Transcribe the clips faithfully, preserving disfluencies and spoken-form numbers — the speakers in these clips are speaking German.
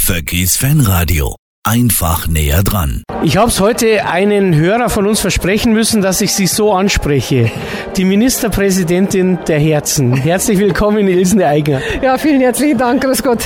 Verkehrsfanradio. Einfach näher dran. Ich habe es heute einen Hörer von uns versprechen müssen, dass ich sie so anspreche. Die Ministerpräsidentin der Herzen. Herzlich willkommen, Ilse Aigner. Ja, vielen herzlichen Dank, grüß Gott.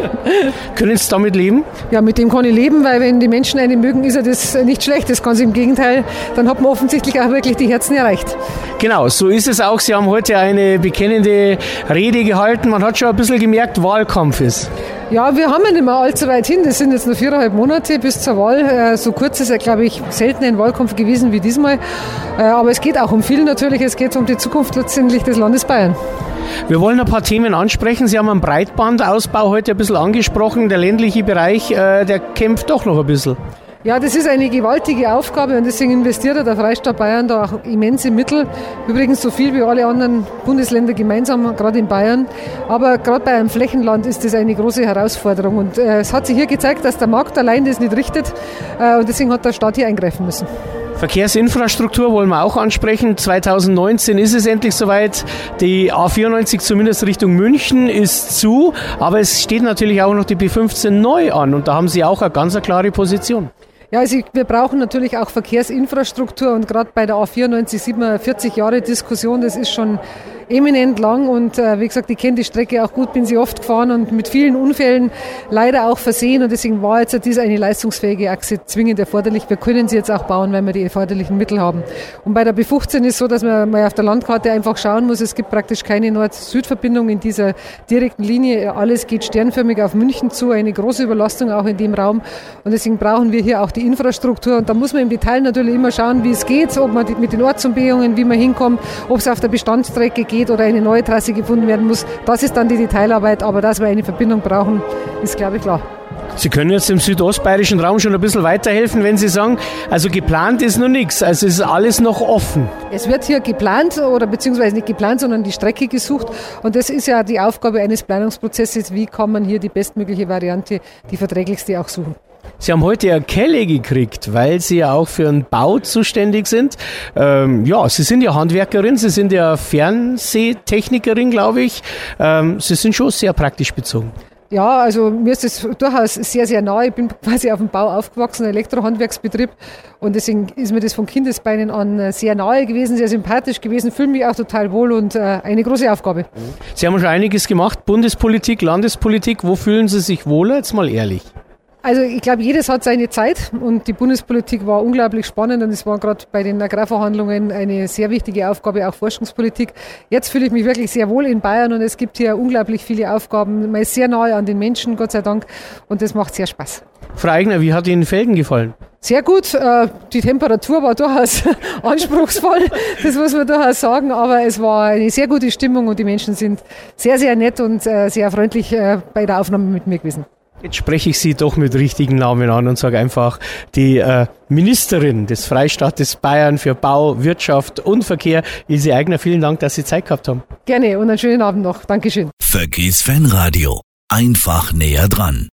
Können Sie damit leben? Ja, mit dem kann ich leben, weil wenn die Menschen einen mögen, ist ja das nicht schlecht. Das ganz im Gegenteil, dann hat man offensichtlich auch wirklich die Herzen erreicht. Genau, so ist es auch. Sie haben heute eine bekennende Rede gehalten. Man hat schon ein bisschen gemerkt, Wahlkampf ist. Ja, wir haben ja nicht mehr allzu weit hin. Das sind jetzt nur viereinhalb Monate bis zur Wahl. So kurz ist ja, glaube ich, selten ein Wahlkampf gewesen wie diesmal. Aber es geht auch um viel natürlich. Es geht um die Zukunft letztendlich des Landes Bayern. Wir wollen ein paar Themen ansprechen. Sie haben einen Breitbandausbau heute ein bisschen angesprochen. Der ländliche Bereich, der kämpft doch noch ein bisschen. Ja, das ist eine gewaltige Aufgabe und deswegen investiert der Freistaat Bayern da auch immense Mittel. Übrigens so viel wie alle anderen Bundesländer gemeinsam, gerade in Bayern. Aber gerade bei einem Flächenland ist das eine große Herausforderung. Und äh, es hat sich hier gezeigt, dass der Markt allein das nicht richtet. Äh, und deswegen hat der Staat hier eingreifen müssen. Verkehrsinfrastruktur wollen wir auch ansprechen. zwanzig neunzehn ist es endlich soweit. Die A vierundneunzig, zumindest Richtung München, ist zu. Aber es steht natürlich auch noch die B fünfzehn neu an. Und da haben Sie auch eine ganz eine klare Position. Ja, also wir brauchen natürlich auch Verkehrsinfrastruktur und gerade bei der A vierundneunzig sieht man vierzig Jahre Diskussion, das ist schon eminent lang und äh, wie gesagt, ich kenne die Strecke auch gut, bin sie oft gefahren und mit vielen Unfällen leider auch versehen und deswegen war jetzt diese eine leistungsfähige Achse zwingend erforderlich. Wir können sie jetzt auch bauen, weil wir die erforderlichen Mittel haben. Und bei der B fünfzehn ist es so, dass man mal auf der Landkarte einfach schauen muss, es gibt praktisch keine Nord-Süd-Verbindung in dieser direkten Linie. Alles geht sternförmig auf München zu, eine große Überlastung auch in dem Raum und deswegen brauchen wir hier auch die Infrastruktur und da muss man im Detail natürlich immer schauen, wie es geht, ob man mit den Ortsumgehungen, wie man hinkommt, ob es auf der Bestandsstrecke geht oder eine neue Trasse gefunden werden muss. Das ist dann die Detailarbeit, aber dass wir eine Verbindung brauchen, ist glaube ich klar. Sie können jetzt im südostbayerischen Raum schon ein bisschen weiterhelfen, wenn Sie sagen, also geplant ist noch nichts, also ist alles noch offen. Es wird hier geplant oder beziehungsweise nicht geplant, sondern die Strecke gesucht und das ist ja die Aufgabe eines Planungsprozesses, wie kann man hier die bestmögliche Variante, die verträglichste auch suchen. Sie haben heute eine Kelle gekriegt, weil Sie ja auch für den Bau zuständig sind. Ähm, ja, Sie sind ja Handwerkerin, Sie sind ja Fernsehtechnikerin, glaube ich. Ähm, Sie sind schon sehr praktisch bezogen. Ja, also mir ist es durchaus sehr, sehr nahe. Ich bin quasi auf dem Bau aufgewachsen, Elektrohandwerksbetrieb. Und deswegen ist mir das von Kindesbeinen an sehr nahe gewesen, sehr sympathisch gewesen, fühle mich auch total wohl und äh, eine große Aufgabe. Sie haben schon einiges gemacht, Bundespolitik, Landespolitik. Wo fühlen Sie sich wohler? Jetzt mal ehrlich. Also ich glaube, jedes hat seine Zeit und die Bundespolitik war unglaublich spannend und es war gerade bei den Agrarverhandlungen eine sehr wichtige Aufgabe, auch Forschungspolitik. Jetzt fühle ich mich wirklich sehr wohl in Bayern und es gibt hier unglaublich viele Aufgaben. Man ist sehr nahe an den Menschen, Gott sei Dank, und das macht sehr Spaß. Frau Aigner, wie hat Ihnen Felden gefallen? Sehr gut, die Temperatur war durchaus anspruchsvoll, das muss man durchaus sagen, aber es war eine sehr gute Stimmung und die Menschen sind sehr, sehr nett und sehr freundlich bei der Aufnahme mit mir gewesen. Jetzt spreche ich Sie doch mit richtigen Namen an und sage einfach, die äh, Ministerin des Freistaates Bayern für Bau, Wirtschaft und Verkehr, Ilse Aigner, vielen Dank, dass Sie Zeit gehabt haben. Gerne und einen schönen Abend noch. Dankeschön. Verkehrsfanradio. Einfach näher dran.